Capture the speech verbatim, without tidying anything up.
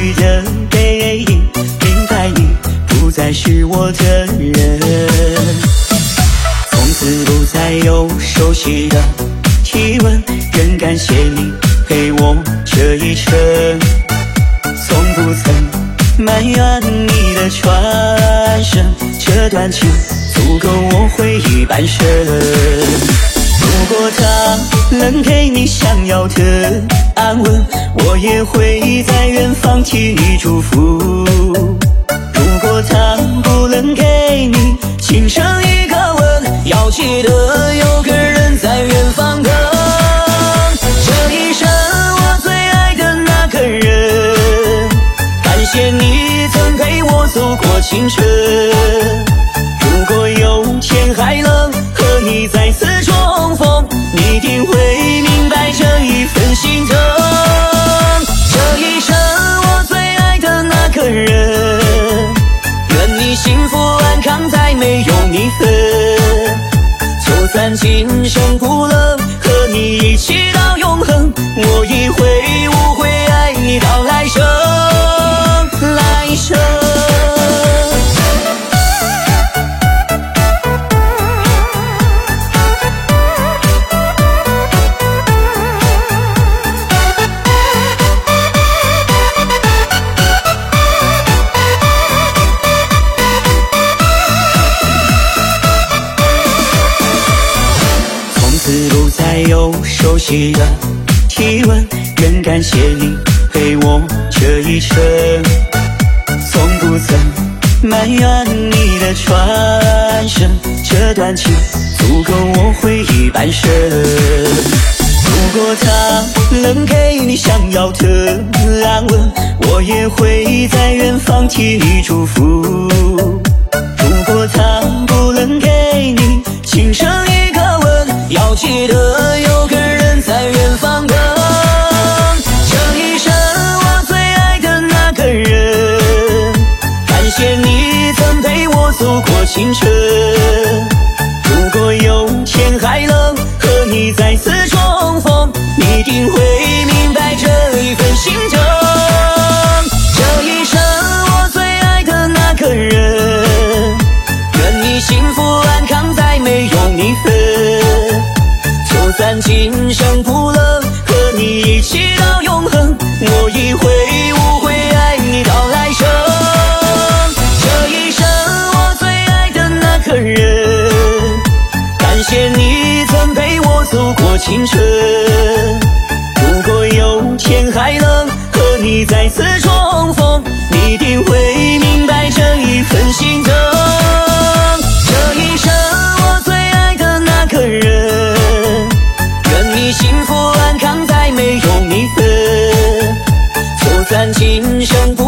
许的背影，明白你不再是我的人。从此不再有熟悉的体温，更感谢你陪我这一程。从不曾埋怨你的转身，这段情足够我回忆半生。如果他能给你想要的安稳，我也会在远方替你祝福。如果他不能给你轻声一个吻，要记得有个人在远方等。这一生我最爱的那个人，感谢你曾陪我走过青春。如果有天还能和你再次重逢，你一定会明白这一份心疼。这一生我最爱的那个人，愿你幸福安康，再没有你分。就算今生不能和你一起到永恒，我也会无悔爱你到来生来生。不再有熟悉的体温，更感谢你陪我这一程。从不曾埋怨你的转身，这段情足够我回忆半生。如果他能给你想要的安稳，我也会在远方替你祝福。如果他不能给你轻声一个吻，要记得有个人在远方等。这一生我最爱的那个人，感谢你曾陪我走过青春。如果有天还能和你再次重逢，你一定会明白这一份心疼。这一生我最爱的那个人，愿你幸福安康，再没有你分。就算今生不能和你一起到永恒，我也会无悔爱你到来生。这一生我最爱的那个人，感谢你曾陪我走过青春。如果有天还能和你再次重逢，你一定会明白这一份心疼。这一生我最爱的那个人，愿你幸福安康，再没有你分。就算今生